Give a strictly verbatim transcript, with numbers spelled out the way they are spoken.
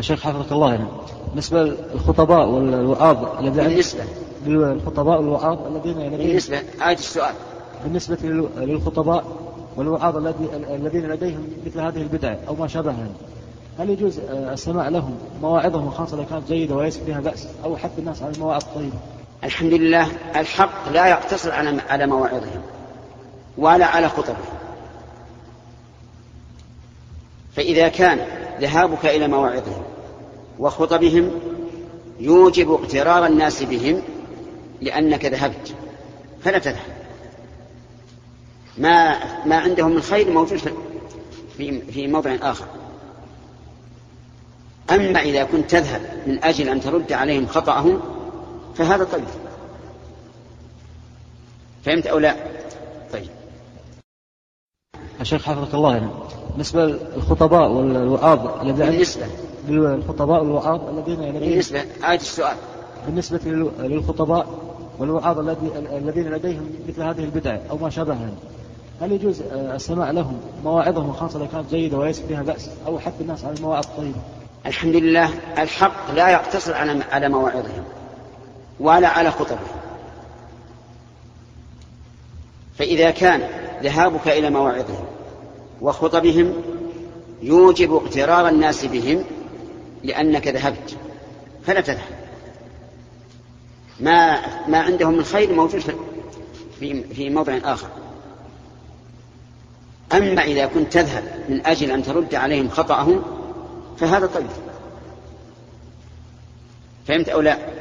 الشيخ حفظك الله يعني بالنسبة للخطباء والوعاظ الذين بالنسبة للخطباء والوعاظ الذين بالنسبة آية السؤال بالنسبة للخطباء والوعاظ الذين لديهم مثل هذه البدع أو ما شابهها، هل يجوز السماع لهم مواعظهم خاصة لو كانت جيدة وليس فيها بأس، أو حث الناس على المواعظ الطيبة؟ الحمد لله، الحق لا يقتصر على مواعظهم ولا على خطبهم، فإذا كان ذهابك إلى مواعظهم وخطبهم يوجب اغترار الناس بهم لأنك ذهبت فلا تذهب. ما ما عندهم من خير موجود في في موضع آخر. أما إذا كنت تذهب من أجل أن ترد عليهم خطأهم فهذا طيب. فهمت أو لا؟ طيب. الشيخ حفظك الله يعني بالنسبة للخطباء والوعاظ الذين بالنسبة للخطباء والوعاظ الذين بالنسبة آية السؤال بالنسبة للخطباء والوعاظ الذين لديهم مثل هذه البدع أو ما شابهها، هل يجوز السماع لهم مواعظهم خاصة لو كانت جيدة وليس فيها بأس، أو حث الناس على المواعظ الطيبة؟ الحمد لله، الحق لا يقتصر على مواعظهم ولا على خطبهم، فإذا كان ذهابك إلى مواعظهم وخطبهم يوجب اغترار الناس بهم لأنك ذهبت فلا تذهب. ما ما عندهم من خير موجود في في موضع آخر. أما إذا كنت تذهب من أجل أن ترد عليهم خطأهم فهذا طيب. فهمت أو لا؟